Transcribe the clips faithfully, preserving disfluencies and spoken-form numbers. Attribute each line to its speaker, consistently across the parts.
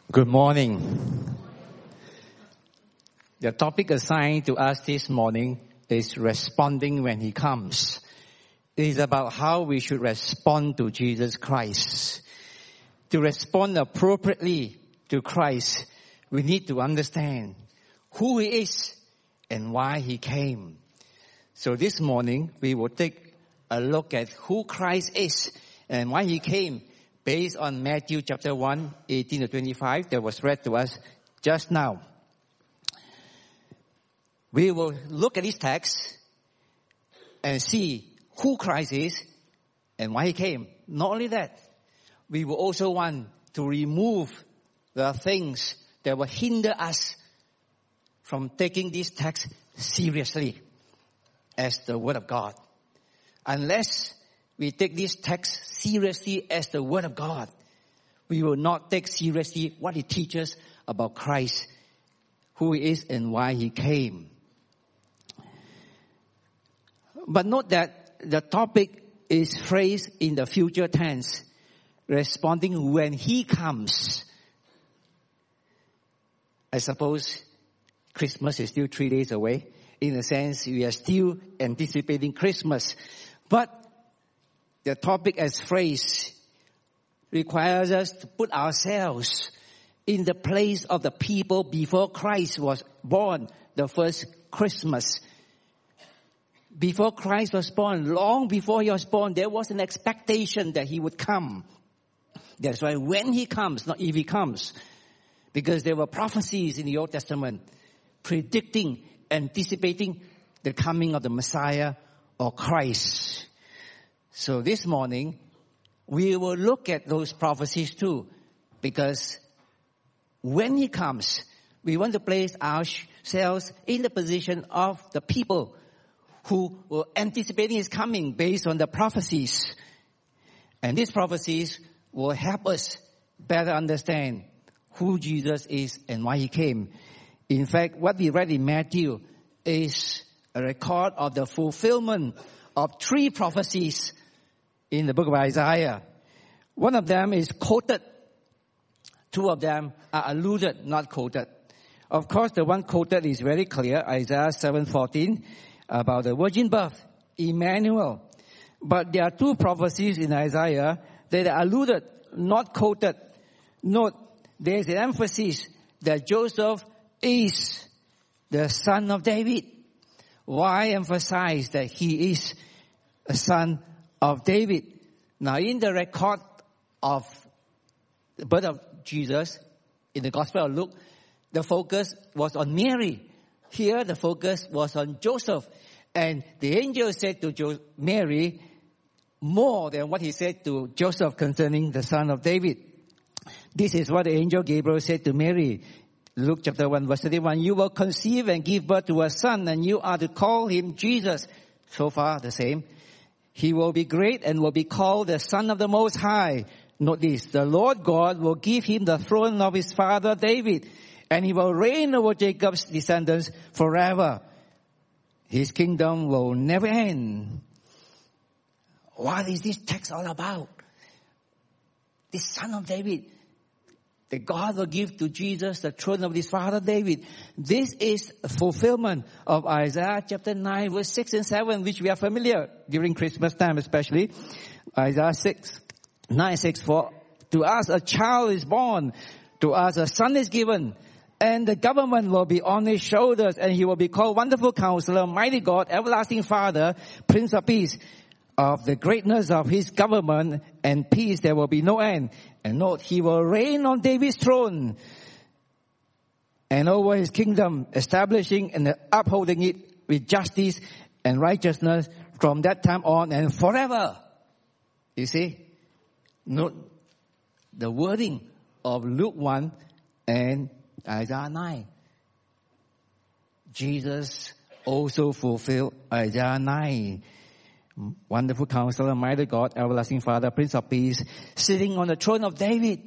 Speaker 1: Good morning. The topic assigned to us this morning is responding when He comes. It is about how we should respond to Jesus Christ. To respond appropriately to Christ, we need to understand who He is and why He came. So this morning, we will take a look at who Christ is and why He came, based on Matthew chapter one, eighteen to twenty-five, that was read to us just now. We will look at this text and see who Christ is and why He came. Not only that, we will also want to remove the things that will hinder us from taking this text seriously as the Word of God. Unless we take this text seriously as the Word of God, we will not take seriously what it teaches about Christ, who He is and why He came. But note that the topic is phrased in the future tense, responding when He comes. I suppose Christmas is still three days away. In a sense, we are still anticipating Christmas. But the topic as phrased requires us to put ourselves in the place of the people before Christ was born, the first Christmas. Before Christ was born, long before He was born, there was an expectation that He would come. That's why when He comes, not if He comes, because there were prophecies in the Old Testament predicting, anticipating the coming of the Messiah or Christ. So this morning, we will look at those prophecies too, because when He comes, we want to place ourselves in the position of the people who were anticipating His coming based on the prophecies. And these prophecies will help us better understand who Jesus is and why He came. In fact, what we read in Matthew is a record of the fulfillment of three prophecies in the book of Isaiah. One of them is quoted. Two of them are alluded, not quoted. Of course, the one quoted is very clear, Isaiah seven fourteen, about the virgin birth, Emmanuel. But there are two prophecies in Isaiah that are alluded, not quoted. Note, there is an emphasis that Joseph is the son of David. Why emphasize that he is a son of David? Now, in the record of the birth of Jesus in the Gospel of Luke, the focus was on Mary. Here, the focus was on Joseph. And the angel said to jo- Mary more than what he said to Joseph concerning the son of David. This is what the angel Gabriel said to Mary. Luke chapter one, verse thirty-one, you will conceive and give birth to a son, and you are to call him Jesus. So far, the same. He will be great and will be called the Son of the Most High. Note this, the Lord God will give him the throne of his father David, and he will reign over Jacob's descendants forever. His kingdom will never end. What is this text all about? The Son of David. That God will give to Jesus the throne of his father David. This is a fulfillment of Isaiah chapter nine, verse six and seven, which we are familiar during Christmas time especially. Isaiah six, nine, six, for to us a child is born, to us a son is given, and the government will be on his shoulders, and he will be called Wonderful Counselor, Mighty God, Everlasting Father, Prince of Peace. Of the greatness of his government and peace there will be no end. And note, he will reign on David's throne and over his kingdom, establishing and upholding it with justice and righteousness from that time on and forever. You see? Note the wording of Luke one and Isaiah nine. Jesus also fulfilled Isaiah nine. Wonderful Counselor, Mighty God, Everlasting Father, Prince of Peace, sitting on the throne of David.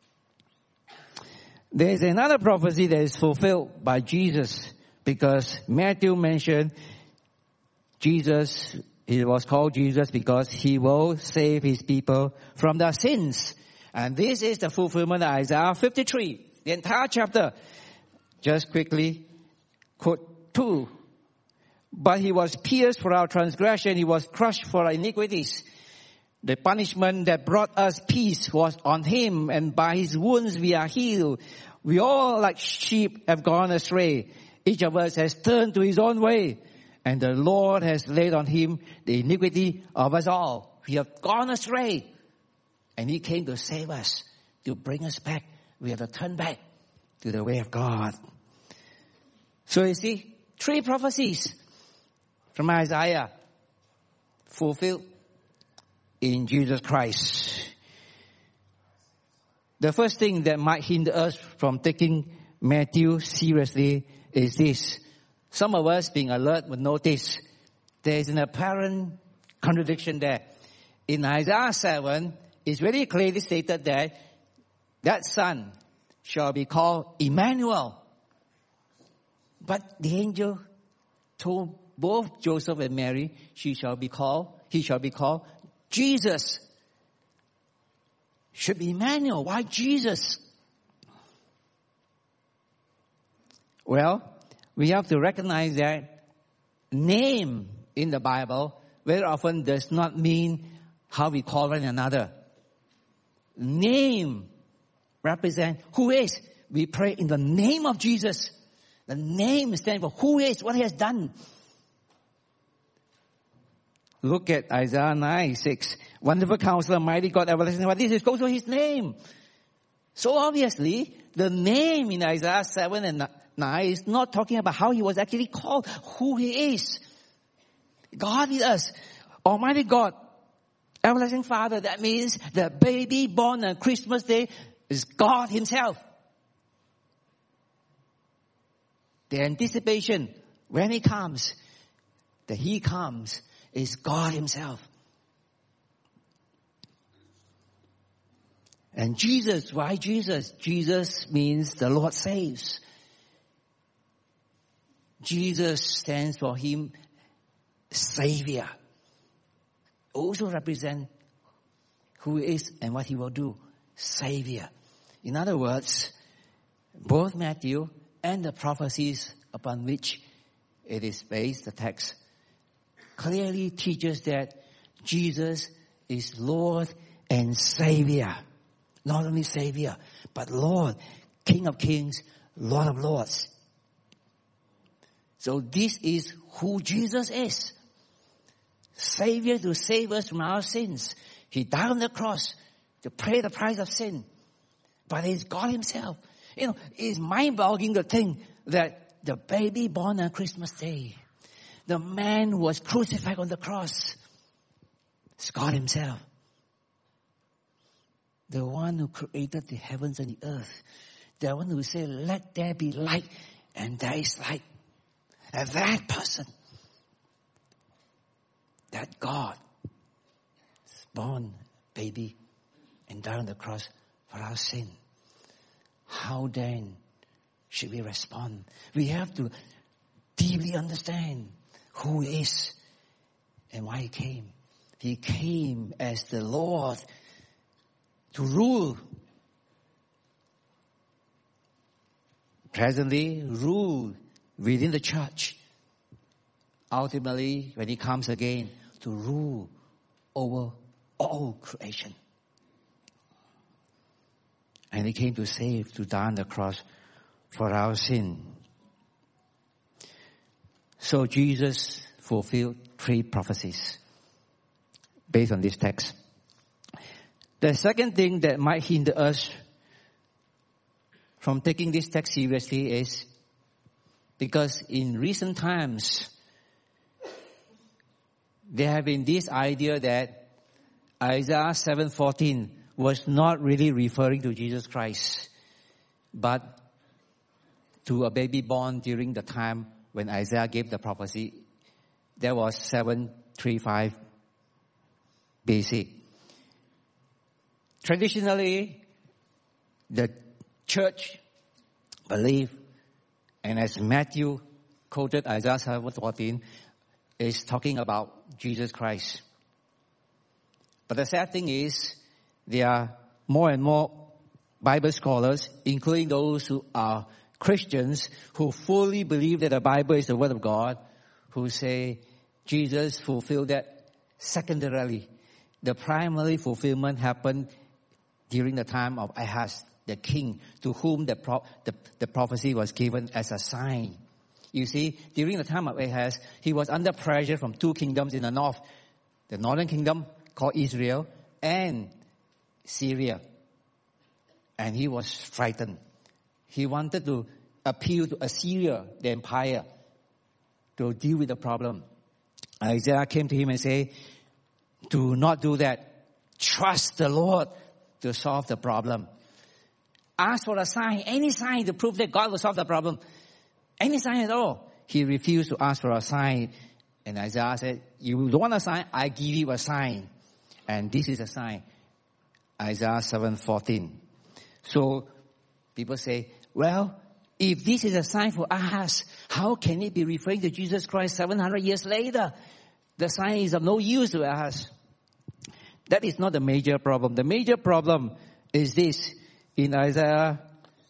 Speaker 1: There is another prophecy that is fulfilled by Jesus, because Matthew mentioned Jesus, he was called Jesus because he will save his people from their sins. And this is the fulfillment of Isaiah fifty-three. the entire chapter. Just quickly quote two. But he was pierced for our transgression. He was crushed for our iniquities. The punishment that brought us peace was on him, and by his wounds we are healed. We all like sheep have gone astray. Each of us has turned to his own way, and the Lord has laid on him the iniquity of us all. We have gone astray, and he came to save us, to bring us back. We have to turn back to the way of God. So you see, three prophecies from Isaiah fulfilled in Jesus Christ. The first thing that might hinder us from taking Matthew seriously is this. Some of us, being alert, would notice there is an apparent contradiction there. In Isaiah seven, it's very clearly stated that that son shall be called Emmanuel. But the angel told both Joseph and Mary, she shall be called, he shall be called Jesus. Should be Emmanuel. Why Jesus? Well, we have to recognize that name in the Bible very often does not mean how we call one another. Name represents who is. We pray in the name of Jesus. The name stands for who is, what he has done. Look at Isaiah nine six. Wonderful Counselor, Mighty God, Everlasting Father. This is also his name. So obviously, the name in Isaiah seven and nine is not talking about how he was actually called, who he is. God is us. Almighty God, Everlasting Father. That means the baby born on Christmas Day is God himself. The anticipation when he comes, that he comes, is God himself. And Jesus, why Jesus? Jesus means the Lord saves. Jesus stands for him, Savior. Also represent who he is and what he will do. Savior. In other words, both Matthew and the prophecies upon which it is based, the text, clearly teaches that Jesus is Lord and Savior. Not only Savior, but Lord, King of Kings, Lord of Lords. So this is who Jesus is. Savior to save us from our sins. He died on the cross to pay the price of sin. But he's God himself. You know, it's mind-boggling to think that the baby born on Christmas Day, the man who was crucified on the cross, is God himself. The one who created the heavens and the earth. The one who said, let there be light, and there is light. And that person, that God, is born baby and died on the cross for our sin. How then should we respond? We have to deeply understand who he is and why he came. He came as the Lord to rule. Presently, rule within the church. Ultimately, when he comes again, to rule over all creation. And he came to save, to die on the cross for our sin. So Jesus fulfilled three prophecies based on this text. The second thing that might hinder us from taking this text seriously is because in recent times, there have been this idea that Isaiah seven fourteen was not really referring to Jesus Christ, but to a baby born during the time when Isaiah gave the prophecy. That was seven thirty-five B C. Traditionally, the church believed, and as Matthew quoted Isaiah seven fourteen, is talking about Jesus Christ. But the sad thing is, there are more and more Bible scholars, including those who are Christians, who fully believe that the Bible is the Word of God, who say Jesus fulfilled that secondarily. The primary fulfillment happened during the time of Ahaz, the king, to whom the, pro- the, the prophecy was given as a sign. You see, during the time of Ahaz, he was under pressure from two kingdoms in the north. The northern kingdom called Israel and Syria. And he was frightened. He wanted to appeal to Assyria, the empire, to deal with the problem. Isaiah came to him and said, do not do that. Trust the Lord to solve the problem. Ask for a sign, any sign to prove that God will solve the problem. Any sign at all. He refused to ask for a sign. And Isaiah said, you don't want a sign? I give you a sign. And this is a sign. Isaiah seven fourteen. So people say, well, if this is a sign for Ahaz, how can it be referring to Jesus Christ seven hundred years later? The sign is of no use to Ahaz. That is not the major problem. The major problem is this. In Isaiah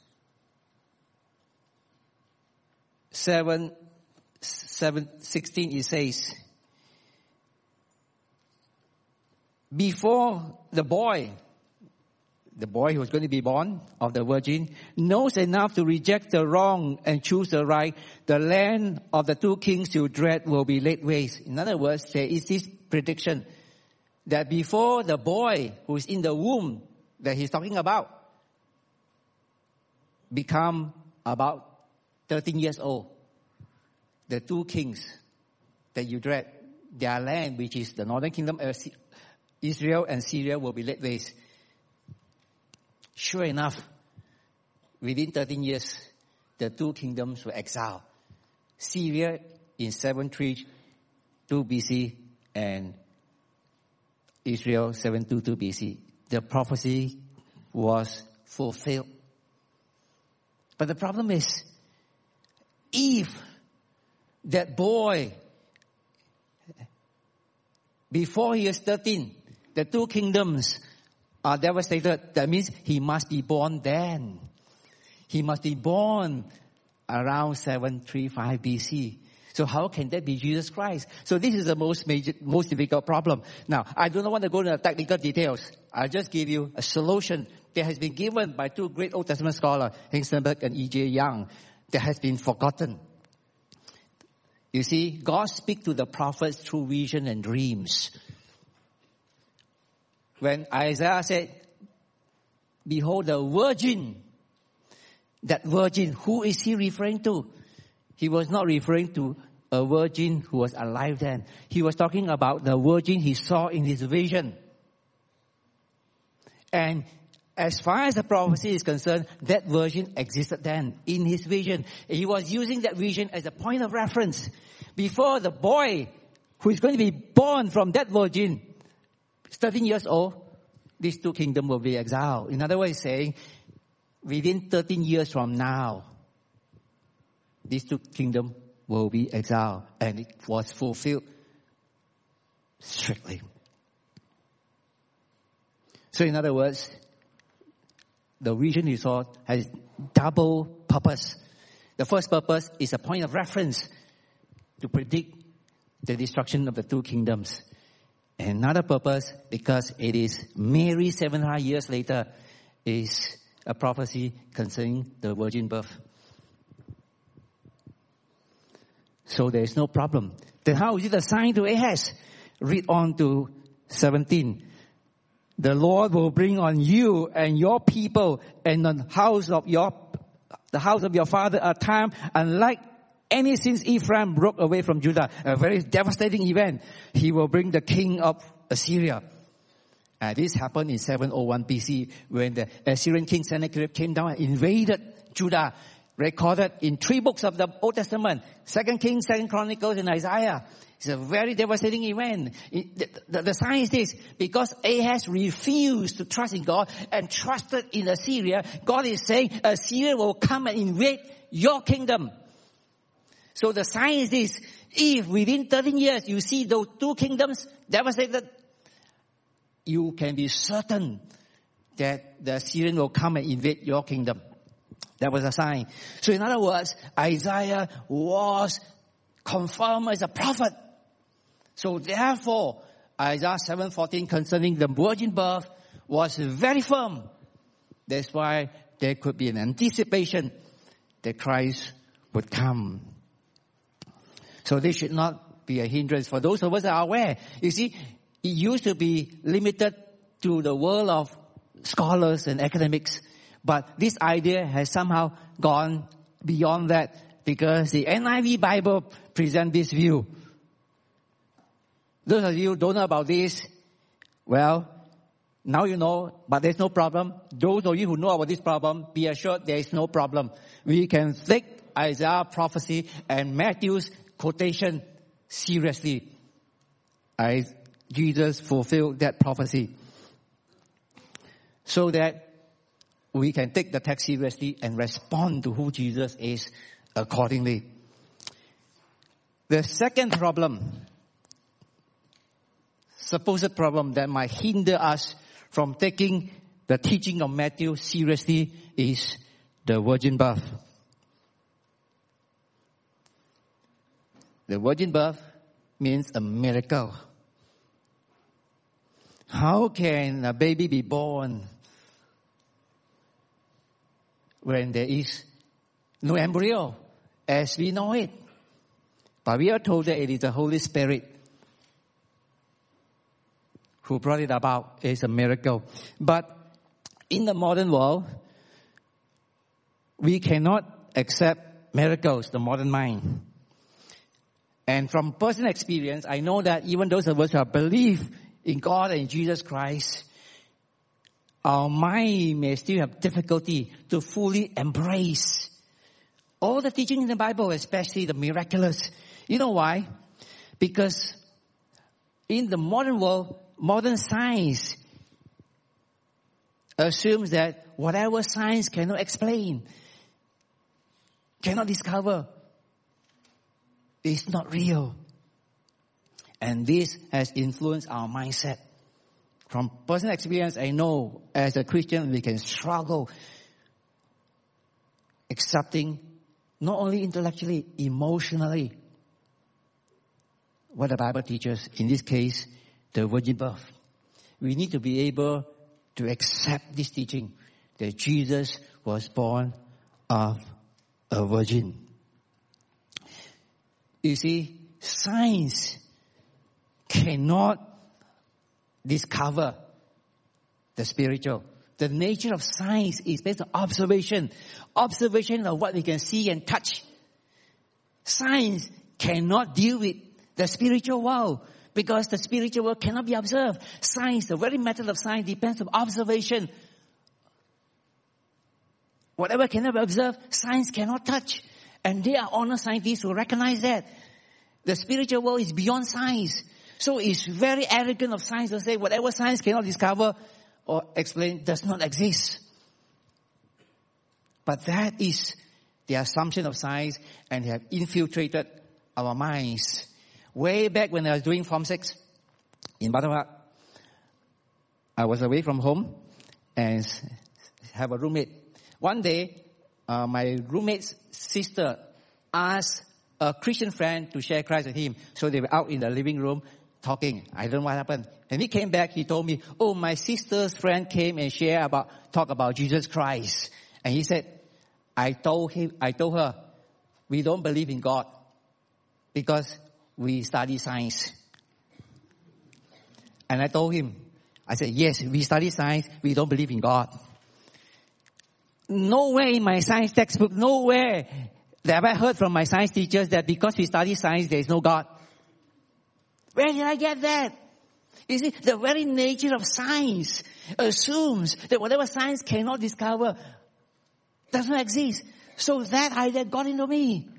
Speaker 1: seven, seven, sixteen, it says, before the boy, the boy who was going to be born of the virgin, knows enough to reject the wrong and choose the right, the land of the two kings you dread will be laid waste. In other words, there is this prediction that before the boy who is in the womb that he's talking about become about thirteen years old, the two kings that you dread, their land, which is the northern kingdom, Israel and Syria, will be laid waste. Sure enough, within thirteen years, the two kingdoms were exiled. Syria in seven thirty-two B C and Israel seven twenty-two B C. The prophecy was fulfilled. But the problem is, if that boy, before he is thirteen, the two kingdoms are devastated, that means he must be born then. He must be born around seven thirty-five B C. So how can that be Jesus Christ? So this is the most major, most difficult problem. Now, I do not want to go into the technical details. I'll just give you a solution that has been given by two great Old Testament scholars, Hengstenberg and E J Young, that has been forgotten. You see, God speaks to the prophets through vision and dreams. When Isaiah said, behold the virgin, that virgin, who is he referring to? He was not referring to a virgin who was alive then. He was talking about the virgin he saw in his vision. And as far as the prophecy is concerned, that virgin existed then in his vision. He was using that vision as a point of reference. Before the boy who is going to be born from that virgin, thirteen years old, these two kingdoms will be exiled. In other words, saying, within thirteen years from now, these two kingdoms will be exiled. And it was fulfilled strictly. So in other words, the vision he saw has double purpose. The first purpose is a point of reference to predict the destruction of the two kingdoms. And another purpose, because it is Mary seven hundred years later, is a prophecy concerning the virgin birth. So there is no problem. Then how is it a sign to Ahaz? Read on to seventeen. The Lord will bring on you and your people and the house of your, the house of your father a time unlike any since Ephraim broke away from Judah. A very devastating event. He will bring the king of Assyria. Uh, this happened in seven oh one B C when the Assyrian king Sennacherib came down and invaded Judah. Recorded in three books of the Old Testament. Second Kings, Second Chronicles, and Isaiah. It's a very devastating event. It, the, the, the sign is this. Because Ahaz refused to trust in God and trusted in Assyria, God is saying Assyria will come and invade your kingdom. So the sign is this. If within thirteen years you see those two kingdoms devastated, you can be certain that the Assyrian will come and invade your kingdom. That was a sign. So in other words, Isaiah was confirmed as a prophet. So therefore, Isaiah seven fourteen concerning the virgin birth was very firm. That's why there could be an anticipation that Christ would come. So this should not be a hindrance for those of us that are aware. You see, it used to be limited to the world of scholars and academics. But this idea has somehow gone beyond that because the N I V Bible presents this view. Those of you who don't know about this, well, now you know, but there's no problem. Those of you who know about this problem, be assured there is no problem. We can take Isaiah prophecy and Matthew's quotation seriously. As Jesus fulfilled that prophecy. So that we can take the text seriously and respond to who Jesus is accordingly. The second problem, supposed problem that might hinder us from taking the teaching of Matthew seriously is the virgin birth. The virgin birth means a miracle. How can a baby be born when there is no embryo as we know it? But we are told that it is the Holy Spirit who brought it about. It's a miracle. But in the modern world, we cannot accept miracles, the modern mind. And from personal experience, I know that even those of us who believe in God and Jesus Christ, our mind may still have difficulty to fully embrace all the teaching in the Bible, especially the miraculous. You know why? Because in the modern world, modern science assumes that whatever science cannot explain, cannot discover, is not real. And this has influenced our mindset. From personal experience, I know as a Christian we can struggle accepting not only intellectually, emotionally what the Bible teaches, in this case, the virgin birth. We need to be able to accept this teaching that Jesus was born of a virgin. You see, science cannot discover the spiritual. The nature of science is based on observation. Observation of what we can see and touch. Science cannot deal with the spiritual world because the spiritual world cannot be observed. Science, the very method of science depends on observation. Whatever cannot be observed, science cannot touch. And there are honest scientists who recognize that. The spiritual world is beyond science. So it's very arrogant of science to say whatever science cannot discover or explain does not exist. But that is the assumption of science, and they have infiltrated our minds. Way back when I was doing Form six in Butterworth, I was away from home and have a roommate. One day, uh, my roommate's sister asked a Christian friend to share Christ with him. So they were out in the living room talking. I don't know what happened. And he came back, he told me, oh, my sister's friend came and shared about, talk about Jesus Christ. And he said, I told him, I told her, we don't believe in God because we study science. And I told him, I said, yes, we study science, we don't believe in God. Nowhere in my science textbook, nowhere have I heard from my science teachers that because we study science, there is no God. Where did I get that? You see, the very nature of science assumes that whatever science cannot discover does not exist. So that idea got into me.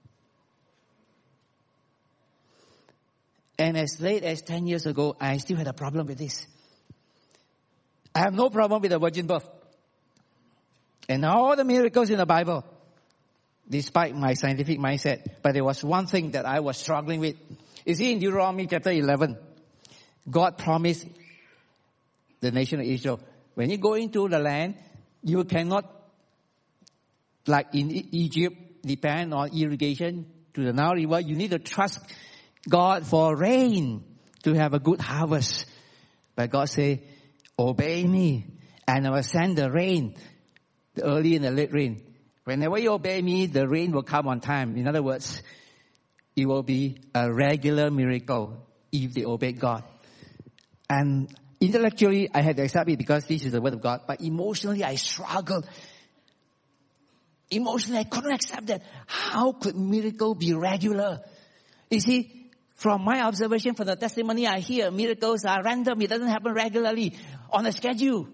Speaker 1: And as late as ten years ago, I still had a problem with this. I have no problem with the virgin birth and all the miracles in the Bible, despite my scientific mindset. But there was one thing that I was struggling with. You see, in Deuteronomy chapter eleven, God promised the nation of Israel When you go into the land, you cannot, like in Egypt, depend on irrigation to the Nile River. You need to trust God for rain to have a good harvest. But God say, obey me, and I will send the rain, the early and the late rain. Whenever you obey me, the rain will come on time. In other words, it will be a regular miracle if they obey God. And intellectually, I had to accept it because this is the word of God. But emotionally, I struggled. Emotionally, I couldn't accept that. How could miracle be regular? You see, from my observation, from the testimony I hear, miracles are random. It doesn't happen regularly on a schedule.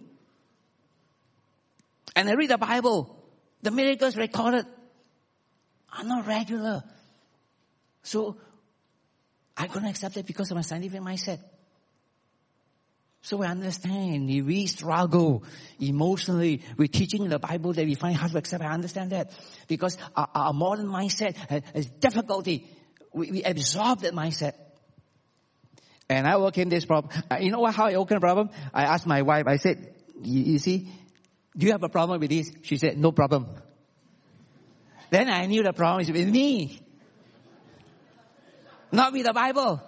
Speaker 1: And I read the Bible. The miracles recorded are not regular. So I couldn't accept it because of my scientific mindset. So I understand if we struggle emotionally with teaching the Bible that we find hard to accept. I understand that because our, our modern mindset has, has difficulty. We, we absorb that mindset. And I overcame this problem. Uh, you know what, how I overcame the problem? I asked my wife, I said, you, you see, do you have a problem with this? She said, no problem. Then I knew the problem is with me. Not with the Bible.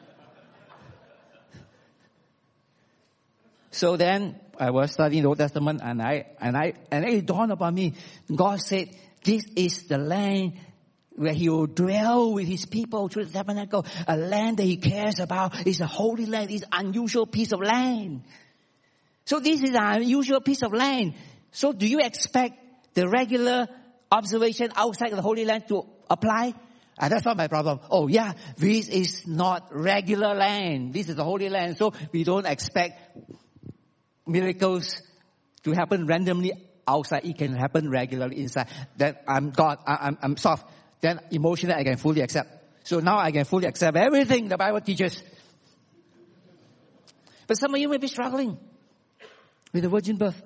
Speaker 1: So then I was studying the Old Testament and I, and I, and it dawned upon me. God said, this is the land where He will dwell with His people through the tabernacle. A land that He cares about. It's a holy land. It's an unusual piece of land. So this is an unusual piece of land. So do you expect the regular observation outside of the Holy Land to apply? And that's not my problem. Oh yeah, this is not regular land. This is the Holy Land. So we don't expect miracles to happen randomly outside. It can happen regularly inside. Then I'm God, I, I'm, I'm soft. Then emotionally I can fully accept. So now I can fully accept everything the Bible teaches. But some of you may be struggling with the virgin birth.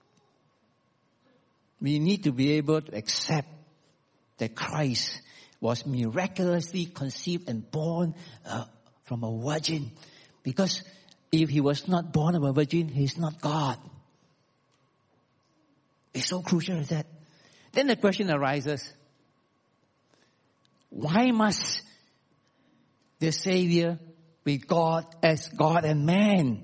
Speaker 1: We need to be able to accept that Christ was miraculously conceived and born uh, from a virgin. Because if He was not born of a virgin, He's not God. It's so crucial is that. Then the question arises, why must the Savior be God as God and man?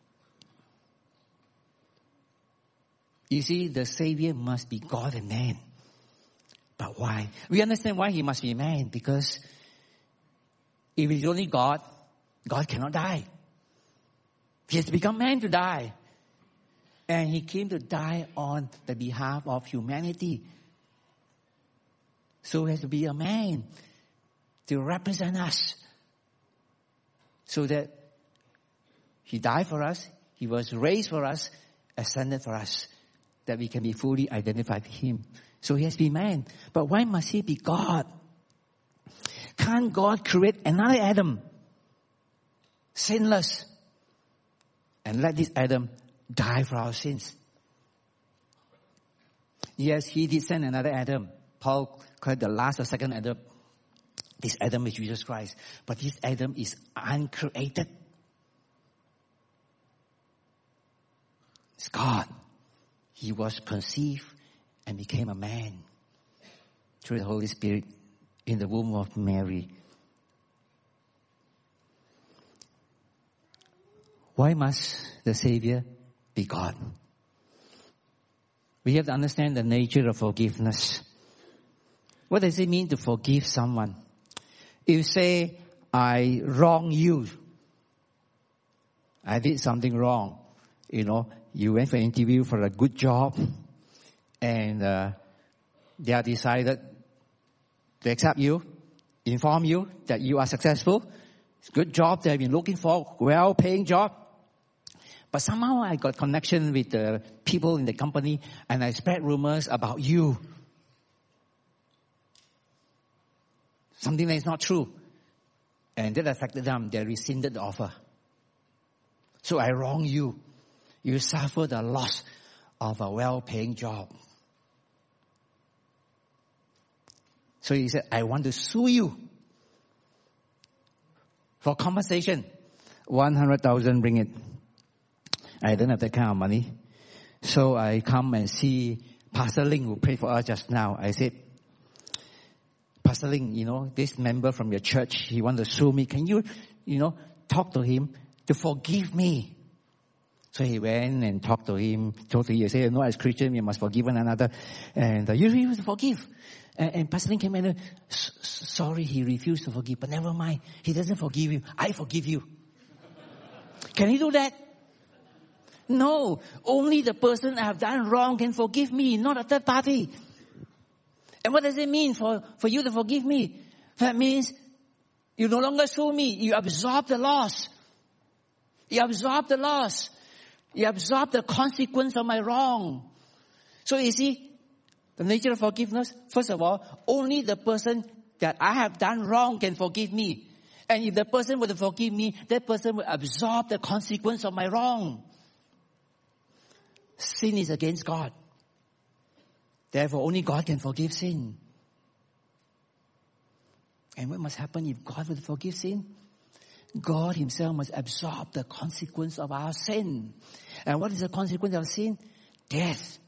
Speaker 1: You see, the Savior must be God and man. But why? We understand why He must be man, because if He's only God, God cannot die. He has to become man to die. And He came to die on the behalf of humanity. So He has to be a man to represent us. So that He died for us, He was raised for us, ascended for us, that we can be fully identified with Him. So He has to be man. But why must He be God? Can't God create another Adam, sinless, and let this Adam die for our sins? Yes, He did send another Adam. Paul called the last or second Adam. This Adam is Jesus Christ. But this Adam is uncreated. It's God. He was conceived and became a man through the Holy Spirit in the womb of Mary. Why must the Savior be God? We have to understand the nature of forgiveness. What does it mean to forgive someone? If you say, I wrong you, I did something wrong, you know, you went for an interview for a good job, and uh, they are decided to accept you, inform you that you are successful. It's a good job they have been looking for, well-paying job. But somehow I got connection with the people in the company, and I spread rumors about you. Something that is not true. And that affected them. They rescinded the offer. So I wrong you. You suffer the loss of a well-paying job. So he said, I want to sue you for compensation. one hundred thousand, bring it. I don't have that kind of money. So I come and see Pastor Ling, who prayed for us just now. I said, Pastor Ling, you know, this member from your church, he wants to sue me. Can you, you know, talk to him to forgive me? So he went and talked to him, talked to him. He said, no, as Christian, we must forgive one another. And uh, you refuse to forgive. And, and Pastor Ling came in and said, sorry, he refused to forgive. But never mind. He doesn't forgive you. I forgive you. Can he do that? No. Only the person I have done wrong can forgive me, not a third party. And what does it mean for, for you to forgive me? That means you no longer sue me. You absorb the loss. You absorb the loss. You absorb the consequence of my wrong. So you see, the nature of forgiveness, first of all, only the person that I have done wrong can forgive me. And if the person were to forgive me, that person will absorb the consequence of my wrong. Sin is against God. Therefore, only God can forgive sin. And what must happen if God will forgive sin? God himself must absorb the consequence of our sin. And what is the consequence of sin? Death.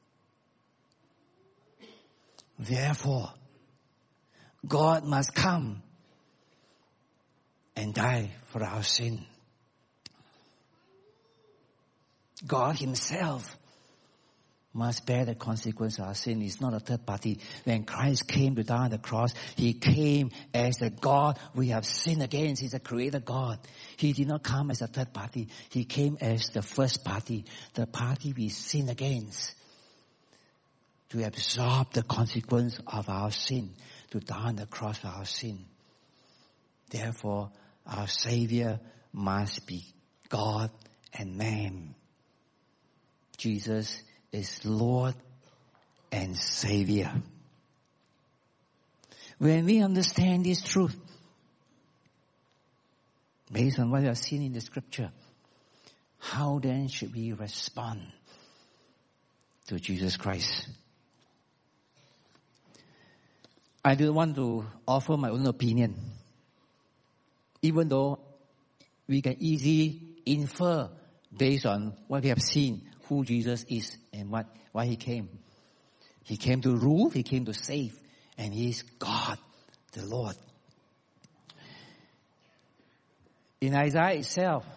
Speaker 1: Therefore, God must come and die for our sin. God himself must bear the consequence of our sin. It's not a third party. When Christ came to die on the cross, he came as the God we have sinned against. He's a creator God. He did not come as a third party. He came as the first party, the party we sin against, to absorb the consequence of our sin, to die on the cross for our sin. Therefore, our Savior must be God and man. Jesus is Lord and Savior. When we understand this truth, based on what we have seen in the scripture, how then should we respond to Jesus Christ? I don't want to offer my own opinion, even though we can easily infer based on what we have seen who Jesus is and what why he came. He came to rule, he came to save, and he is God, the Lord. In Isaiah itself,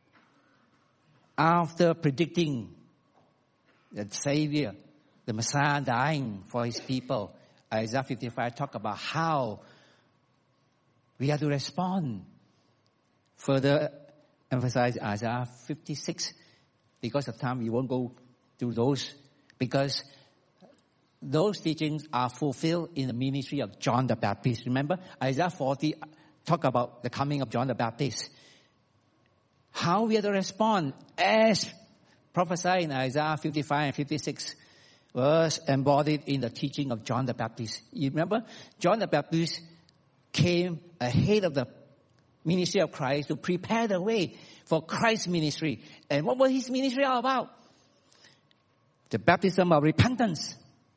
Speaker 1: after predicting the Savior, the Messiah dying for his people, Isaiah fifty-five talk about how we have to respond. Further emphasize Isaiah fifty-six. Because of time, we won't go through those. Because those teachings are fulfilled in the ministry of John the Baptist. Remember, Isaiah forty talk about the coming of John the Baptist. How we have to respond as prophesied in Isaiah fifty-five and fifty-six was embodied in the teaching of John the Baptist. You remember, John the Baptist came ahead of the ministry of Christ to prepare the way for Christ's ministry. And what was his ministry all about? The baptism of repentance.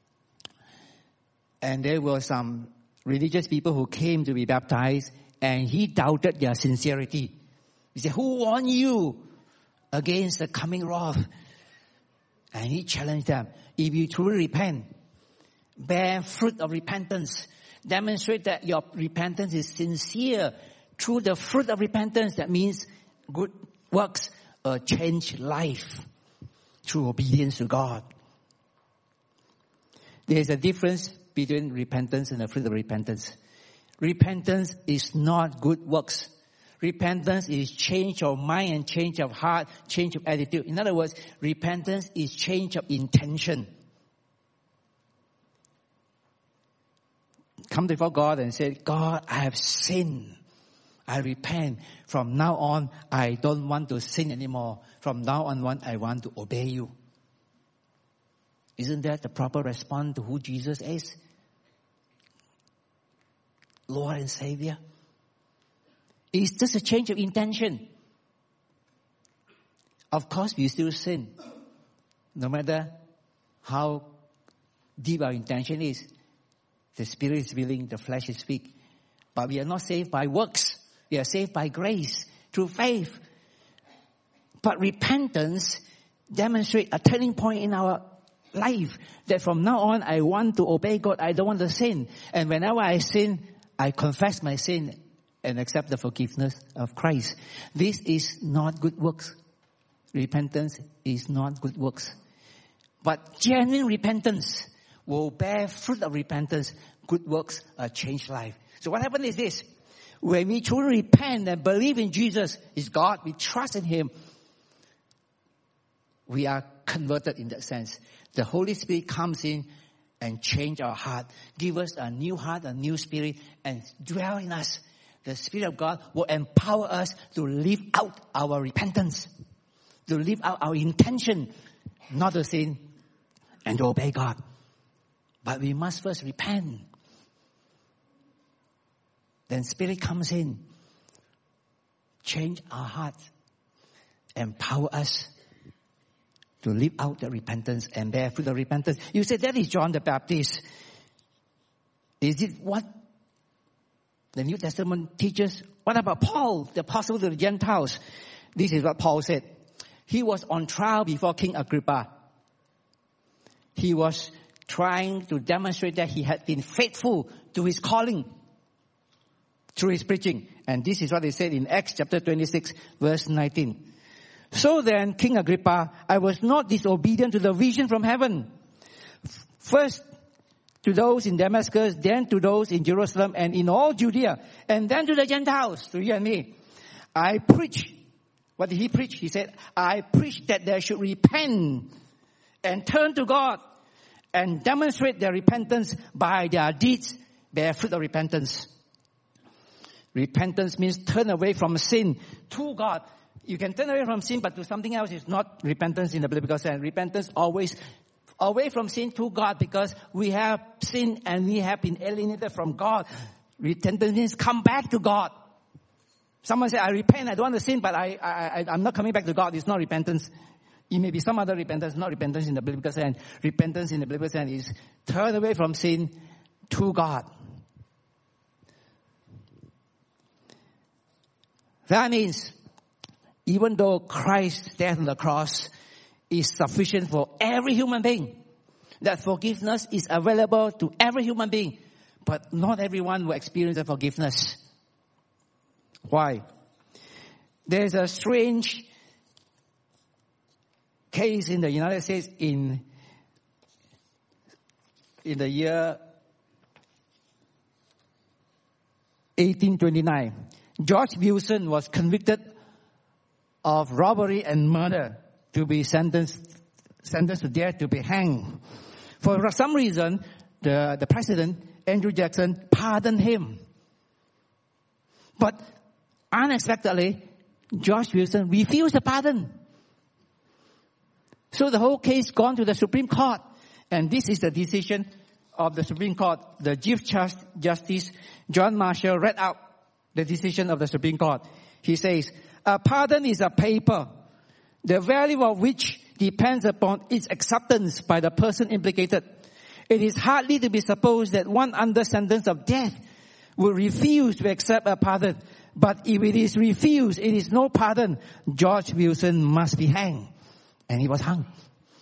Speaker 1: And there were some religious people who came to be baptized, and he doubted their sincerity. He said, who warned you against the coming wrath? And he challenged them. If you truly repent, bear fruit of repentance, demonstrate that your repentance is sincere through the fruit of repentance. That means good works, a changed life through obedience to God. There is a difference between repentance and the fruit of repentance. Repentance is not good works. Repentance is change of mind and change of heart, change of attitude. In other words, repentance is change of intention. Come before God and say, God, I have sinned. I repent. From now on, I don't want to sin anymore. From now on, I want to obey you. Isn't that the proper response to who Jesus is? Lord and Savior. It's just a change of intention. Of course, we still sin. No matter how deep our intention is. The Spirit is willing, the flesh is weak. But we are not saved by works. We are saved by grace, through faith. But repentance demonstrate a turning point in our life. That from now on, I want to obey God. I don't want to sin. And whenever I sin, I confess my sin and accept the forgiveness of Christ. This is not good works. Repentance is not good works. But genuine repentance will bear fruit of repentance. Good works, a changed life. So what happens is this. When we truly repent and believe in Jesus, is God, we trust in Him, we are converted in that sense. The Holy Spirit comes in and change our heart, give us a new heart, a new spirit, and dwell in us. The Spirit of God will empower us to live out our repentance, to live out our intention, not to sin and to obey God. But we must first repent. Then Spirit comes in, change our hearts, empower us to live out the repentance and bear fruit of repentance. You say that is John the Baptist. Is it what the New Testament teaches? What about Paul, the apostle to the Gentiles? This is what Paul said. He was on trial before King Agrippa. He was trying to demonstrate that he had been faithful to his calling through his preaching. And this is what he said in Acts chapter twenty-six, verse nineteen. So then, King Agrippa, I was not disobedient to the vision from heaven. First to those in Damascus, then to those in Jerusalem and in all Judea, and then to the Gentiles, to you and me. I preach. What did he preach? He said, I preach that they should repent and turn to God and demonstrate their repentance by their deeds, bear fruit of repentance. Repentance means turn away from sin to God. You can turn away from sin, but to something else is not repentance in the biblical sense. Repentance always away from sin to God, because we have sinned and we have been alienated from God. Repentance means come back to God. Someone say, I repent, I don't want to sin, but I, I, I'm not coming back to God. It's not repentance. It may be some other repentance, not repentance in the biblical sense. Repentance in the biblical sense is turn away from sin to God. That means, even though Christ's death on the cross is sufficient for every human being, that forgiveness is available to every human being, but not everyone will experience the forgiveness. Why? There's a strange case in the United States in, in the year eighteen twenty-nine. George Wilson was convicted of robbery and murder to be sentenced, sentenced to death, to be hanged. For some reason, the, the president, Andrew Jackson, pardoned him. But unexpectedly, George Wilson refused the pardon. So the whole case gone to the Supreme Court. And this is the decision of the Supreme Court. The Chief Justice John Marshall read out the decision of the Supreme Court. He says, a pardon is a paper, the value of which depends upon its acceptance by the person implicated. It is hardly to be supposed that one under sentence of death will refuse to accept a pardon. But if it is refused, it is no pardon. George Wilson must be hanged. And he was hung.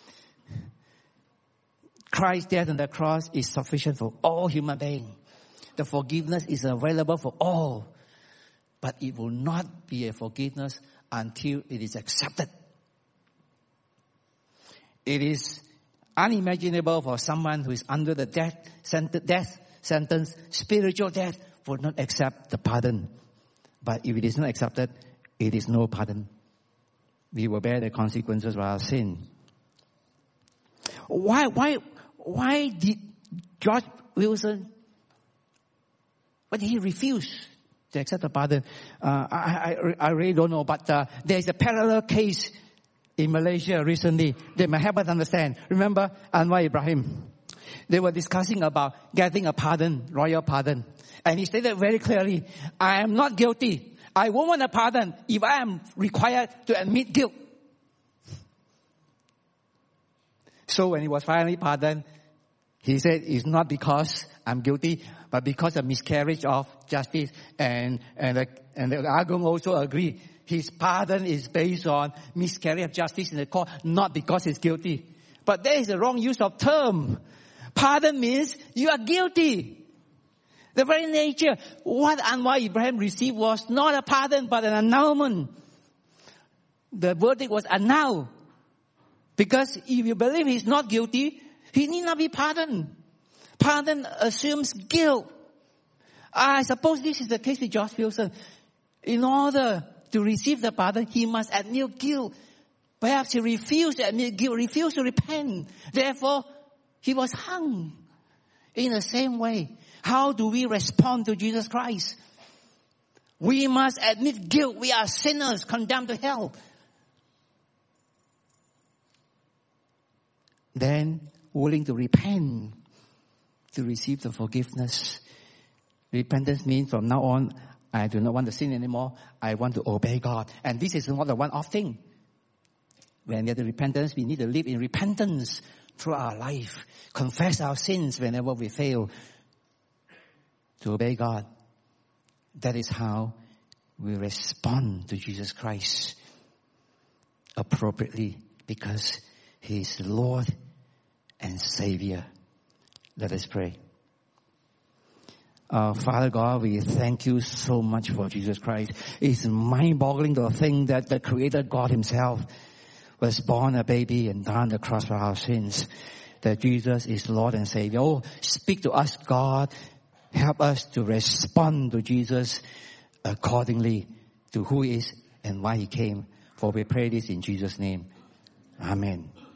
Speaker 1: Christ's death on the cross is sufficient for all human beings. The forgiveness is available for all. But it will not be a forgiveness until it is accepted. It is unimaginable for someone who is under the death sentence, death sentence, spiritual death, would not accept the pardon. But if it is not accepted, it is no pardon. We will bear the consequences of our sin. Why, why, why did George Wilson, why did he refuse to accept the pardon? Uh, I, I, I really don't know, but uh, there's a parallel case in Malaysia recently that may help us understand. Remember Anwar Ibrahim? They were discussing about getting a pardon, royal pardon. And he stated very clearly, I am not guilty. I won't want a pardon if I am required to admit guilt. So when he was finally pardoned, he said, it's not because I'm guilty, but because of miscarriage of justice. And, and, the, and the Agong also agreed. his pardon is based on miscarriage of justice in the court, not because he's guilty. But there is a wrong use of term. Pardon means you are guilty. The very nature, what and why Abraham received was not a pardon, but an annulment. The verdict was annulled. Because if you believe he's not guilty, he need not be pardoned. Pardon assumes guilt. I suppose this is the case with George Wilson. In order to receive the pardon, he must admit guilt. Perhaps he refused to admit guilt, refused to repent. Therefore, he was hung. In the same way, how do we respond to Jesus Christ? We must admit guilt. We are sinners condemned to hell. Then, willing to repent, to receive the forgiveness. Repentance means from now on, I do not want to sin anymore. I want to obey God. And this is not a one-off thing. When we have the repentance, we need to live in repentance through our life. Confess our sins whenever we fail to obey God. That is how we respond to Jesus Christ appropriately, because He is Lord and Savior. Let us pray. Uh, Father God, we thank you so much for Jesus Christ. It's mind-boggling to think that the Creator God Himself was born a baby and died on the cross for our sins. That Jesus is Lord and Savior. Oh, speak to us, God. Help us to respond to Jesus accordingly to who He is and why He came. For we pray this in Jesus' name. Amen.